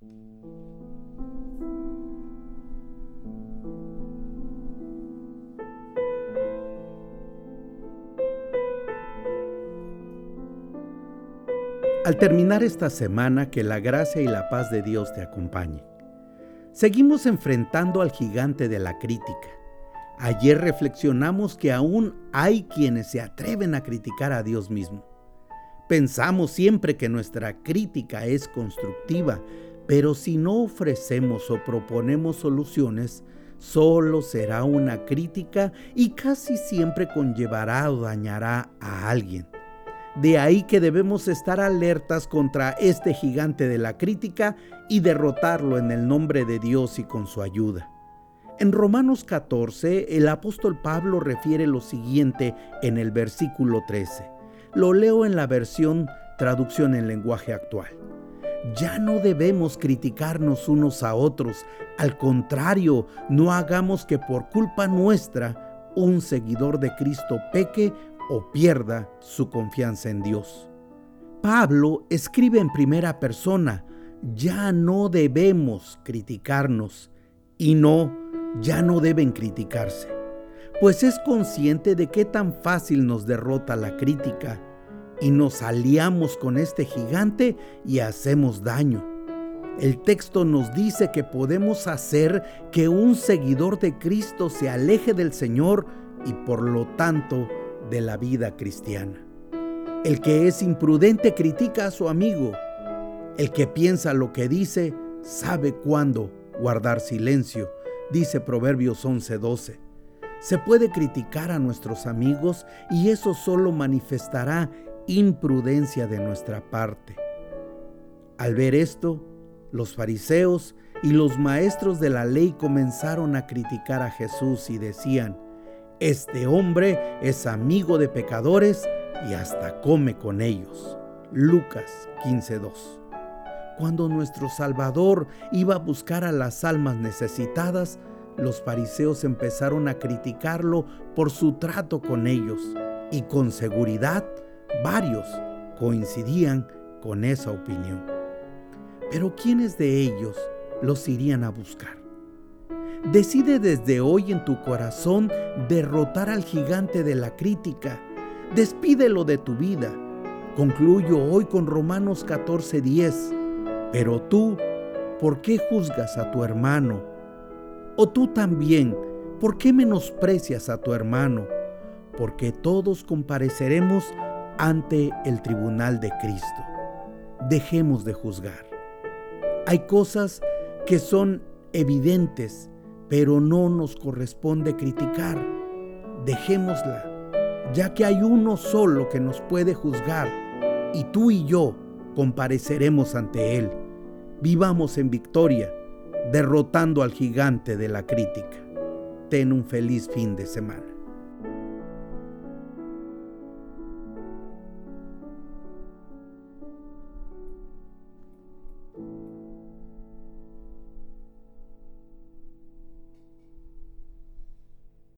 Al terminar esta semana, que la gracia y la paz de Dios te acompañen. Seguimos enfrentando al gigante de la crítica. Ayer reflexionamos que aún hay quienes se atreven a criticar a Dios mismo. Pensamos siempre que nuestra crítica es constructiva, pero si no ofrecemos o proponemos soluciones, solo será una crítica y casi siempre conllevará o dañará a alguien. De ahí que debemos estar alertas contra este gigante de la crítica y derrotarlo en el nombre de Dios y con su ayuda. En Romanos 14, el apóstol Pablo refiere lo siguiente en el versículo 13. Lo leo en la versión traducción en lenguaje actual. Ya no debemos criticarnos unos a otros. Al contrario, no hagamos que por culpa nuestra un seguidor de Cristo peque o pierda su confianza en Dios. Pablo escribe en primera persona, ya no debemos criticarnos, y no, ya no deben criticarse, pues es consciente de qué tan fácil nos derrota la crítica, y nos aliamos con este gigante y hacemos daño. El texto nos dice que podemos hacer que un seguidor de Cristo se aleje del Señor y por lo tanto de la vida cristiana. El que es imprudente critica a su amigo. El que piensa lo que dice sabe cuándo guardar silencio, dice Proverbios 11:12. Se puede criticar a nuestros amigos y eso solo manifestará imprudencia de nuestra parte. Al ver esto, los fariseos y los maestros de la ley comenzaron a criticar a Jesús y decían: este hombre es amigo de pecadores y hasta come con ellos. Lucas 15:2. Cuando nuestro Salvador iba a buscar a las almas necesitadas, los fariseos empezaron a criticarlo por su trato con ellos, y con seguridad varios coincidían con esa opinión. Pero ¿quiénes de ellos los irían a buscar? Decide desde hoy en tu corazón derrotar al gigante de la crítica. Despídelo de tu vida. Concluyo hoy con Romanos 14:10. Pero tú, ¿por qué juzgas a tu hermano? O tú también, ¿por qué menosprecias a tu hermano? Porque todos compareceremos ante el tribunal de Cristo. Dejemos de juzgar. Hay cosas que son evidentes, pero no nos corresponde criticar. Dejémosla, ya que hay uno solo que nos puede juzgar, y tú y yo compareceremos ante él. Vivamos en victoria, derrotando al gigante de la crítica. Ten un feliz fin de semana.